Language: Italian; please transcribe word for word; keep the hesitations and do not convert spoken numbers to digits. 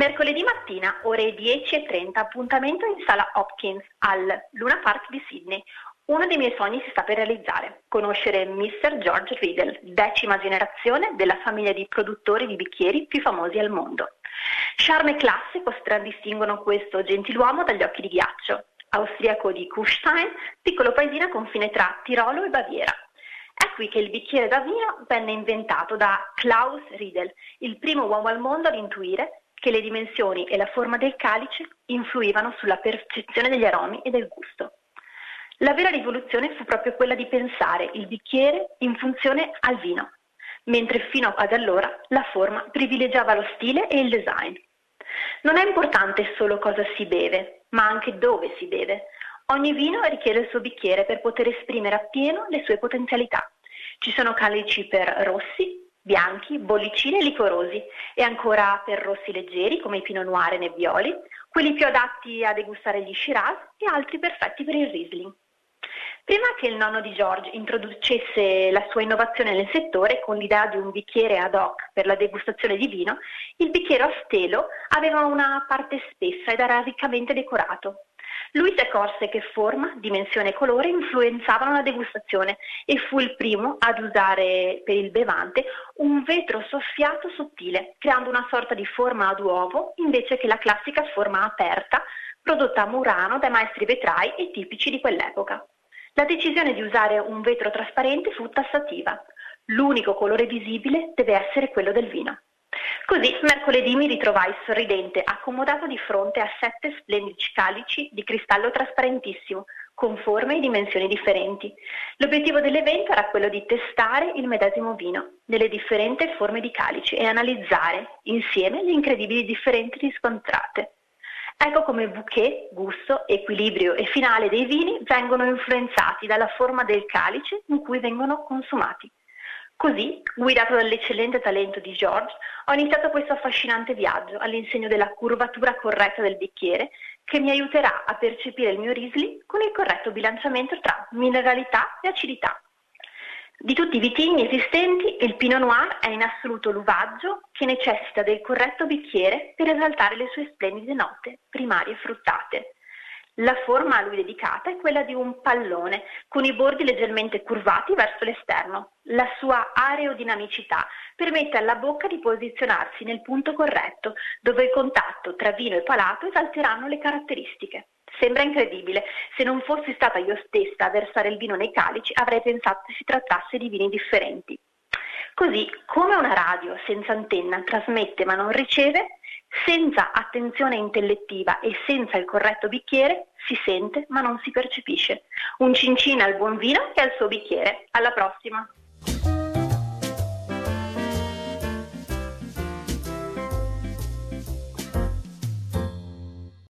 Mercoledì mattina, ore dieci e trenta, appuntamento in sala Hopkins al Luna Park di Sydney. Uno dei miei sogni si sta per realizzare: conoscere mister George Riedel, decima generazione della famiglia di produttori di bicchieri più famosi al mondo. Charme e classe contraddistinguono questo gentiluomo dagli occhi di ghiaccio. Austriaco di Kufstein, piccolo paesino a confine tra Tirolo e Baviera. È qui che il bicchiere da vino venne inventato da Klaus Riedel, il primo uomo al mondo ad intuire che le dimensioni e la forma del calice influivano sulla percezione degli aromi e del gusto. La vera rivoluzione fu proprio quella di pensare il bicchiere in funzione al vino, mentre fino ad allora la forma privilegiava lo stile e il design. Non è importante solo cosa si beve, ma anche dove si beve. Ogni vino richiede il suo bicchiere per poter esprimere appieno le sue potenzialità. Ci sono calici per rossi, bianchi, bollicine e liquorosi, e ancora per rossi leggeri come i Pinot Noir e Nebbioli, quelli più adatti a degustare gli Shiraz e altri perfetti per il Riesling. Prima che il nonno di George introducesse la sua innovazione nel settore con l'idea di un bicchiere ad hoc per la degustazione di vino, il bicchiere a stelo aveva una parte spessa ed era riccamente decorato. Lui si accorse che forma, dimensione e colore influenzavano la degustazione e fu il primo ad usare per il bevante un vetro soffiato sottile, creando una sorta di forma ad uovo invece che la classica forma aperta prodotta a Murano dai maestri vetrai e tipici di quell'epoca. La decisione di usare un vetro trasparente fu tassativa. L'unico colore visibile deve essere quello del vino. Così, mercoledì mi ritrovai sorridente, accomodato di fronte a sette splendidi calici di cristallo trasparentissimo, con forme e dimensioni differenti. L'obiettivo dell'evento era quello di testare il medesimo vino, nelle differenti forme di calici, e analizzare insieme le incredibili differenze riscontrate. Ecco come bouquet, gusto, equilibrio e finale dei vini vengono influenzati dalla forma del calice in cui vengono consumati. Così, guidato dall'eccellente talento di George, ho iniziato questo affascinante viaggio all'insegno della curvatura corretta del bicchiere che mi aiuterà a percepire il mio Riesling con il corretto bilanciamento tra mineralità e acidità. Di tutti i vitigni esistenti, il Pinot Noir è in assoluto l'uvaggio che necessita del corretto bicchiere per esaltare le sue splendide note primarie fruttate. La forma a lui dedicata è quella di un pallone, con i bordi leggermente curvati verso l'esterno. La sua aerodinamicità permette alla bocca di posizionarsi nel punto corretto, dove il contatto tra vino e palato esalteranno le caratteristiche. Sembra incredibile, se non fossi stata io stessa a versare il vino nei calici avrei pensato che si trattasse di vini differenti. Così, come una radio senza antenna trasmette ma non riceve, senza attenzione intellettiva e senza il corretto bicchiere si sente ma non si percepisce. Un cincin al buon vino e al suo bicchiere. Alla prossima!